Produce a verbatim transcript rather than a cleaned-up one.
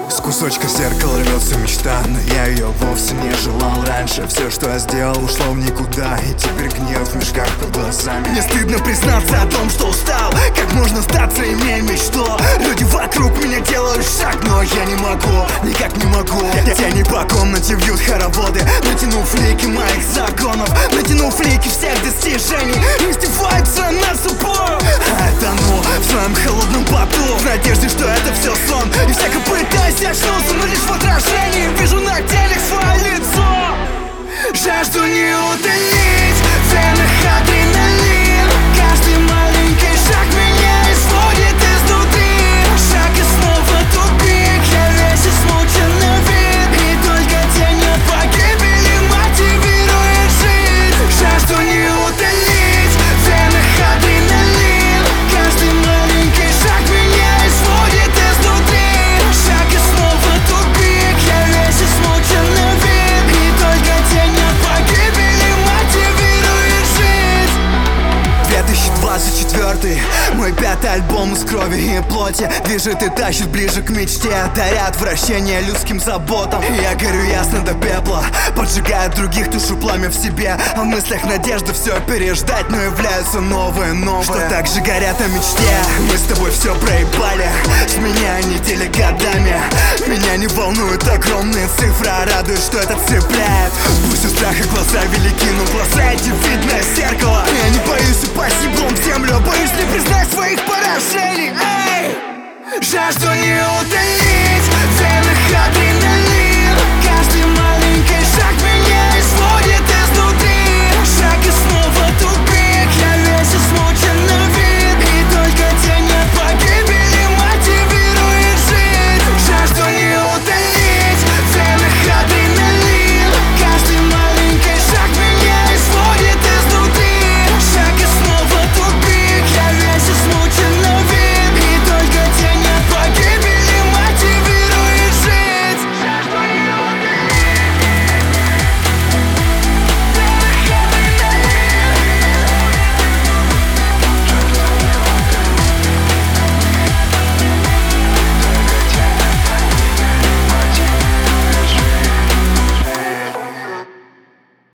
С кусочка зеркала рвется мечта, но я ее вовсе не желал раньше. Все, что я сделал, ушло в никуда, и теперь гнев в мешках под глазами. Мне стыдно признаться о том, что устал. Как можно сдаться, имея мечту? Люди вокруг меня делают шаг, но я не могу, никак не могу. Тени по комнате вьют хороводы, натянув лики моих законов, натянув лики всех достижений, издеваются над собой. А я тону в своем холодном поту, в надежде, что это все сон. И всяко пытаюсь очнуться, но лишь в отражении вижу на теле свое лицо. Жажду не утолить, в венах адреналин. Каждый маленький шаг меня исводит изнутри. Шаг и снова тупик, я весь измученный вид, и только тень от погибели мотивирует жить. Жажду не утолить, в венах адреналин. Каждый маленький шаг меня исводит изнутри. Шаг и снова тупик, я весь измученный вид, и только тень от погибели мотивирует жить. две тысячи двадцать четвёртый, мой пятый альбом из крови и плоти, движет и тащит ближе к мечте, даря отвращение людским заботам. Я горю ясно до пепла, поджигая других, тушу пламя в себе, а в мыслях надежда все переждать, но являются новые, новые, что так же горят о мечте. Мы с тобой все проебали, сменяя недели годами. Меня не волнуют огромные цифры, а радует, что это цепляет. Пусть у страха глаза велики, но глаза эти видное зеркало. Я не боюсь упасть еблом в землю, боюсь не признать своих поражений. Эй! Жажду не утолить,